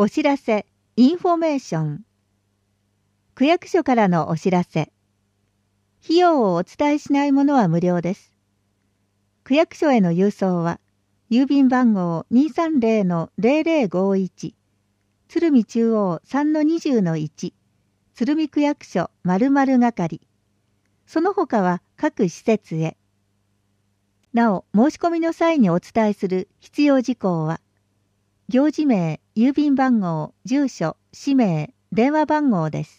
お知らせ、インフォメーション。区役所からのお知らせ。費用をお伝えしないものは無料です。区役所への郵送は、郵便番号 230-0051、鶴見中央 3-20-1、鶴見区役所〇〇係。その他は各施設へ。なお、申し込みの際にお伝えする必要事項は、行事名、郵便番号、住所、氏名、電話番号です。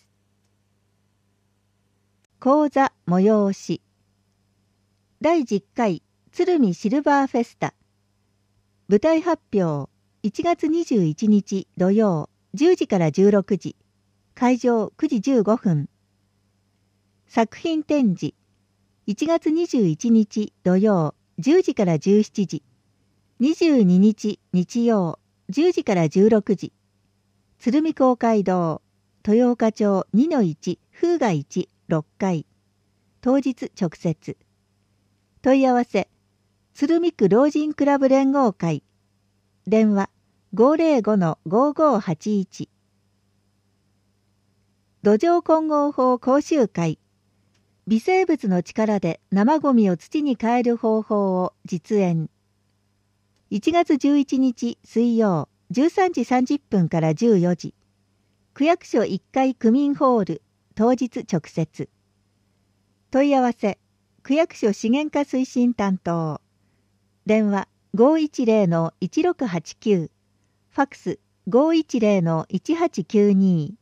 講座催し。第10回鶴見シルバーフェスタ。舞台発表、1月21日土曜10時から16時。会場9時15分。作品展示、1月21日土曜10時から17時。22日日曜10時から16時。鶴見公会堂、豊岡町 2-1 風雅1 6階。当日直接。問い合わせ、鶴見区老人クラブ連合会。電話 505-5581。土壌混合法講習会。微生物の力で生ゴミを土に変える方法を実演。1月11日水曜13時30分から14時。区役所1階区民ホール、当日直接。問い合わせ、区役所資源課推進担当。電話 510-1689。ファクス 510-1892。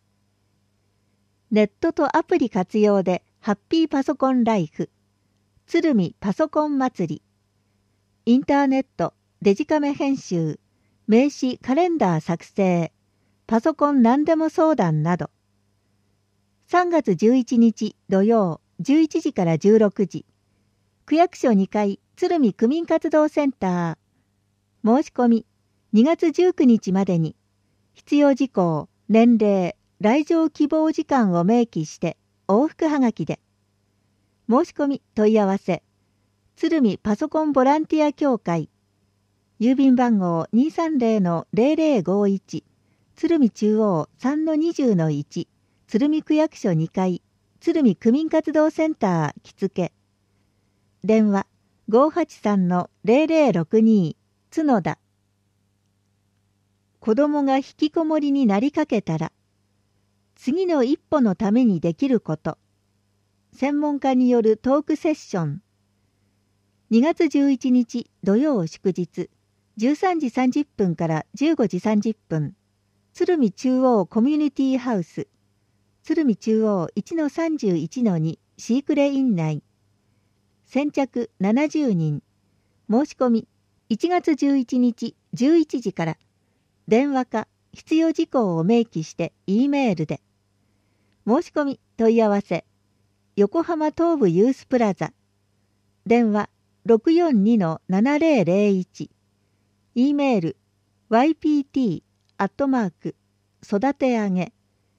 ネットとアプリ活用でハッピーパソコンライフ。鶴見パソコン祭り。インターネット、デジカメ編集、名刺カレンダー作成、パソコン何でも相談など。3月11日土曜11時から16時。区役所2階鶴見区民活動センター。申し込み2月19日までに。必要事項、年齢、来場希望時間を明記して往復はがきで。申し込み問い合わせ。鶴見パソコンボランティア協会。郵便番号 230-0051。鶴見中央 3-20-1。鶴見区役所2階。鶴見区民活動センター着付。電話 583-0062。角田。子供が引きこもりになりかけたら、次の一歩のためにできること。専門家によるトークセッション。2月11日土曜祝日、13時30分から15時30分。鶴見中央コミュニティハウス。鶴見中央 1-31-2 シークレイン内。先着70人。申し込み1月11日11時から。電話か必要事項を明記して E メールで。申し込み問い合わせ。横浜東部ユースプラザ。電話 642-7001。E メール ypt 育て上げ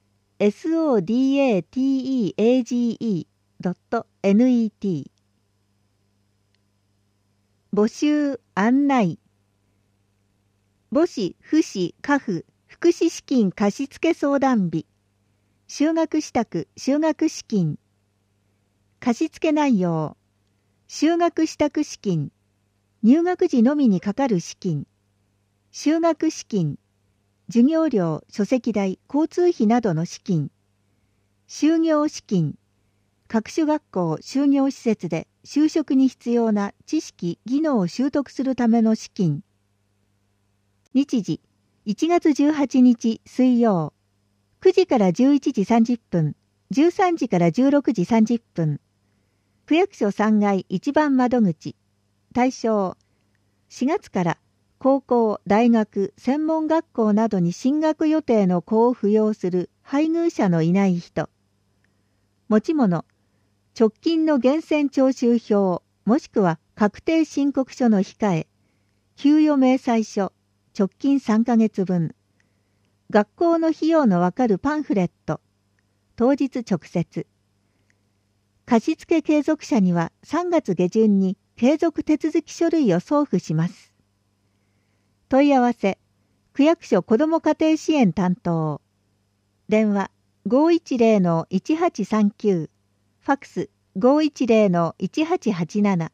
sodateage.net。 募集案内。母子父子家父福祉資金貸付相談日。就学支度就学資金。貸付内容。就学支度資金。入学時のみにかかる資金。就学資金。授業料、書籍代、交通費などの資金。就業資金。各種学校、就業施設で就職に必要な知識、技能を習得するための資金。日時、1月18日水曜。9時から11時30分、13時から16時30分。区役所3階1番窓口。対象、4月から高校、大学、専門学校などに進学予定の子を扶養する配偶者のいない人。持ち物、直近の源泉徴収票、もしくは確定申告書の控え、給与明細書、直近3ヶ月分。学校の費用のわかるパンフレット。当日直接。貸付継続者には3月下旬に継続手続き書類を送付します。問い合わせ、 区役所子ども家庭支援担当。電話510-1839。ファックス510-1887。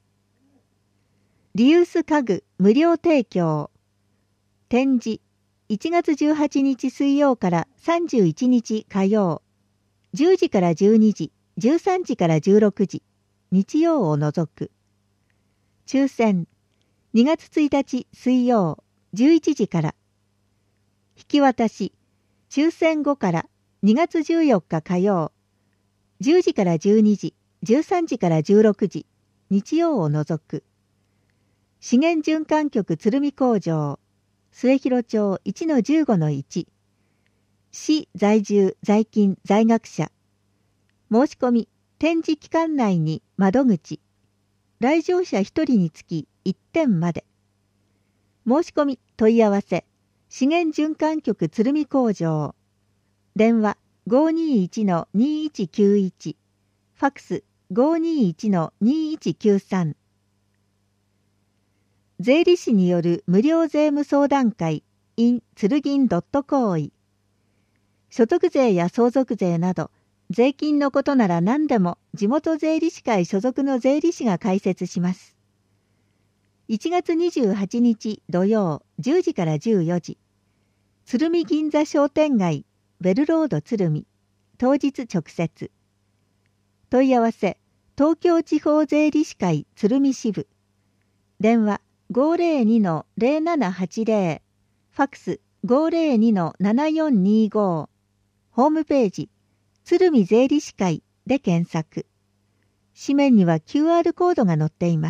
リユース家具無料提供。展示1月18日水曜から31日火曜。10時から12時、13時から16時。日曜を除く。抽選2月1日水曜11時から。引き渡し抽選後から2月14日火曜10時から12時、13時から16時。日曜を除く。資源循環局鶴見工場末広町 1-15-1。市在住在勤在学者。申し込み展示期間内に窓口。来場者1人につき1点まで。申し込み問い合わせ資源循環局鶴見工場。電話521-2191。ファックス521-2193。税理士による無料税務相談会 in 鶴銀行為。所得税や相続税など税金のことなら何でも地元税理士会所属の税理士が解説します。1月28日土曜10時から14時。鶴見銀座商店街ベルロード鶴見。当日直接。問い合わせ東京地方税理士会鶴見支部。電話502-0780。ファックス502-7425。ホームページ鶴見税理士会で検索。紙面には QR コードが載っています。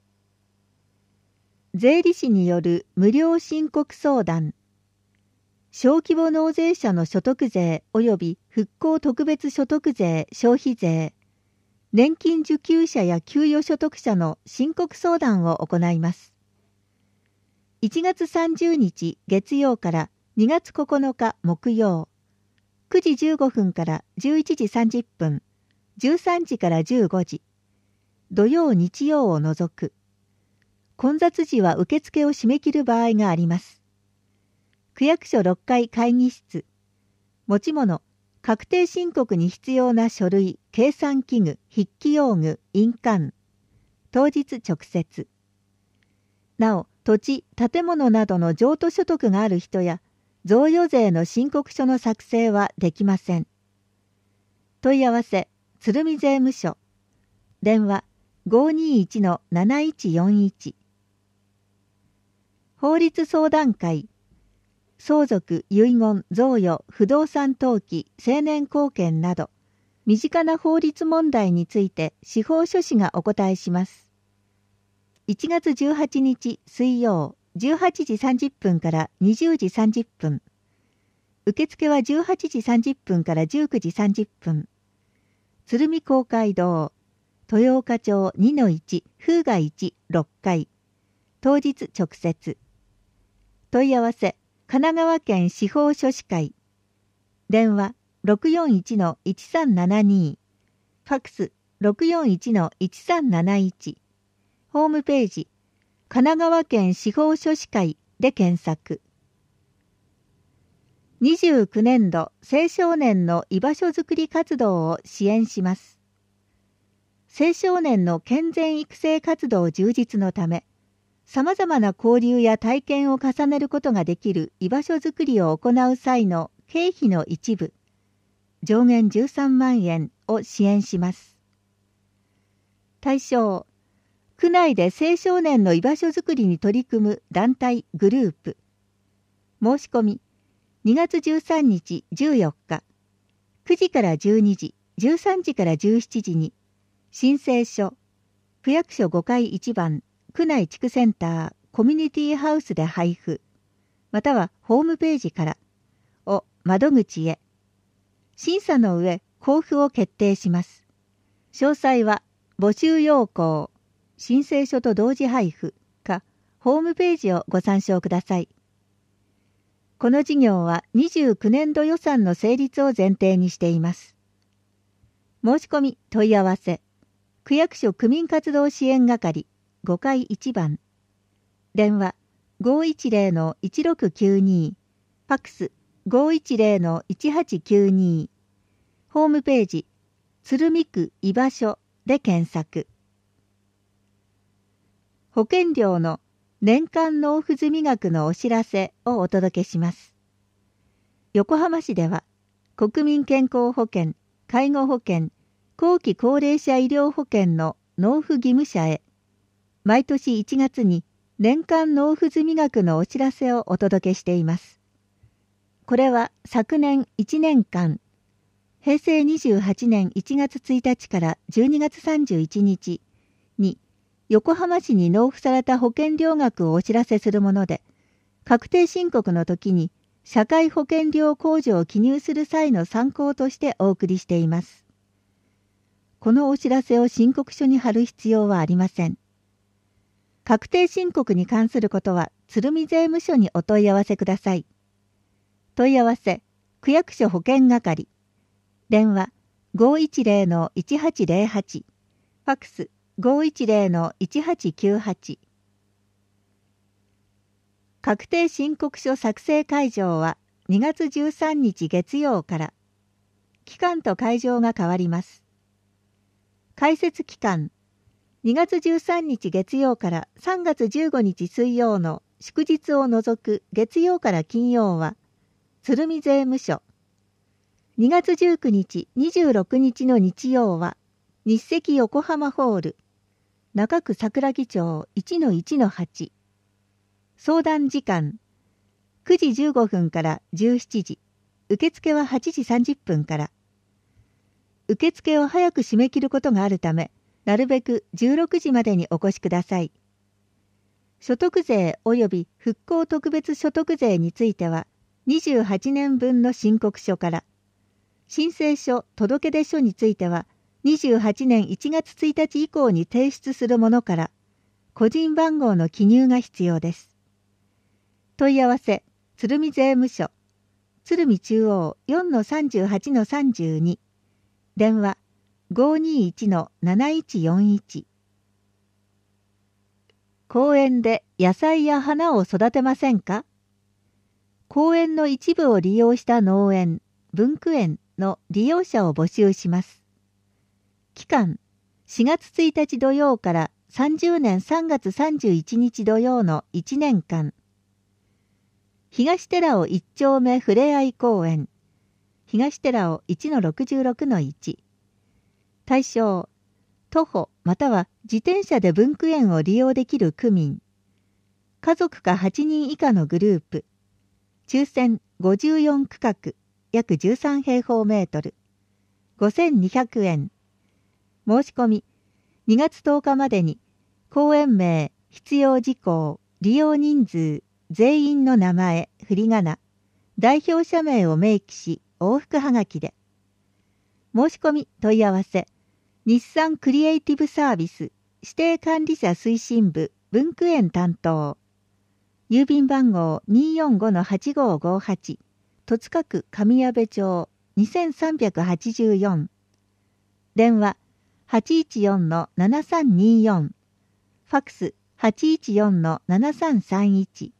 税理士による無料申告相談。小規模納税者の所得税及び復興特別所得税消費税、年金受給者や給与所得者の申告相談を行います。1月30日月曜から2月9日木曜、9時15分から11時30分、13時から15時、土曜日曜を除く。混雑時は受付を締め切る場合があります。区役所6階会議室。持ち物、確定申告に必要な書類、計算器具、筆記用具、印鑑。当日直接。なお、土地、建物などの譲渡所得がある人や、贈与税の申告書の作成はできません。問い合わせ、鶴見税務署。電話521-7141。法律相談会。相続、遺言、贈与、不動産登記、成年後見など、身近な法律問題について司法書士がお答えします。1月18日水曜、18時30分から20時30分。受付は18時30分から19時30分。鶴見公会堂、豊岡町 2-1 風雅1 6階。当日直接。問い合わせ神奈川県司法書士会。電話641-1372。ファックス641-1371。ホームページ神奈川県司法書士会で検索。29年度青少年の居場所づくり活動を支援します。青少年の健全育成活動充実のため、様々な交流や体験を重ねることができる居場所づくりを行う際の経費の一部、上限13万円を支援します。対象、区内で青少年の居場所づくりに取り組む団体グループ。申し込み、2月13日14日、9時から12時、13時から17時に、申請書、区役所5階1番、区内地区センター、コミュニティハウスで配布、またはホームページから、を窓口へ。審査の上、交付を決定します。詳細は、募集要項、申請書と同時配布か、ホームページをご参照ください。この事業は29年度予算の成立を前提にしています。申し込み問い合わせ、区役所区民活動支援係5階1番。電話 510-1692、ファックス 510-1892、ホームページ、鶴見区居場所で検索。保険料の年間納付済額のお知らせをお届けします。横浜市では、国民健康保険、介護保険、後期高齢者医療保険の納付義務者へ、毎年1月に年間納付済額のお知らせをお届けしています。これは昨年1年間、平成28年1月1日から12月31日に横浜市に納付された保険料額をお知らせするもので、確定申告の時に社会保険料控除を記入する際の参考としてお送りしています。このお知らせを申告書に貼る必要はありません。確定申告に関することは鶴見税務署にお問い合わせください。問い合わせ、区役所保険係。電話 510-1808、ファックス 510-1898。確定申告書作成会場は2月13日月曜から。期間と会場が変わります。開設期間、2月13日月曜から3月15日水曜の祝日を除く月曜から金曜は、鶴見税務署。2月19日、26日の日曜は、日赤横浜ホール、中区桜木町 1-1-8。相談時間、9時15分から17時。受付は8時30分から。受付を早く締め切ることがあるため、なるべく16時までにお越しください。所得税及び復興特別所得税については、28年分の申告書から、申請書、届出書については、28年1月1日以降に提出するものから、個人番号の記入が必要です。問い合わせ、鶴見税務署、鶴見中央 4-38-32、電話 521-7141。公園で野菜や花を育てませんか？公園の一部を利用した農園、分区園の利用者を募集します。期間、4月1日土曜から30年3月31日土曜の1年間。東寺尾1丁目ふれあい公園。東寺尾 1-66-1。対象、徒歩または自転車で分区園を利用できる区民。家族か8人以下のグループ。抽選54区画、約13平方メートル。5200円。申し込み、2月10日までに、公園名、必要事項、利用人数、全員の名前、振り仮名、代表者名を明記し、往復はがきで。申し込み、問い合わせ、日産クリエイティブサービス、指定管理者推進部、分区園担当。郵便番号 245-8558、戸塚区上矢部町2384。電話 814-7324。ファックス 814-7331。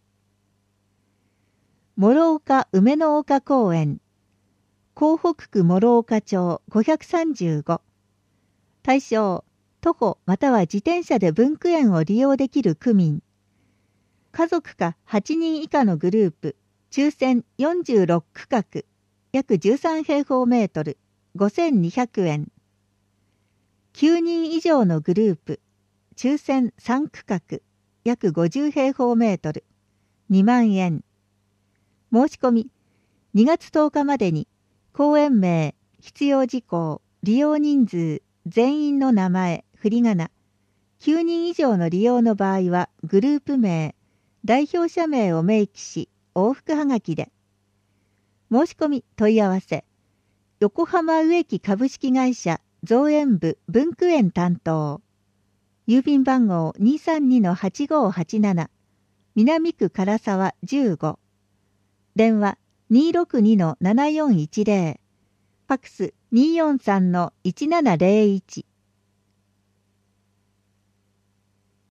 諸岡梅の丘公園。港北区諸岡町535。対象、徒歩または自転車で分区園を利用できる区民。家族か8人以下のグループ、抽選46区画、約13平方メートル、5200円。9人以上のグループ、抽選3区画、約50平方メートル、2万円。申し込み、2月10日までに、公園名、必要事項、利用人数、全員の名前、振り仮名、9人以上の利用の場合は、グループ名、代表者名を明記し、往復はがきで。申し込み問い合わせ、横浜植木株式会社造園部分区園担当。郵便番号 232-8587、南区唐沢15。電話 262-7410。ファックス 243-1701。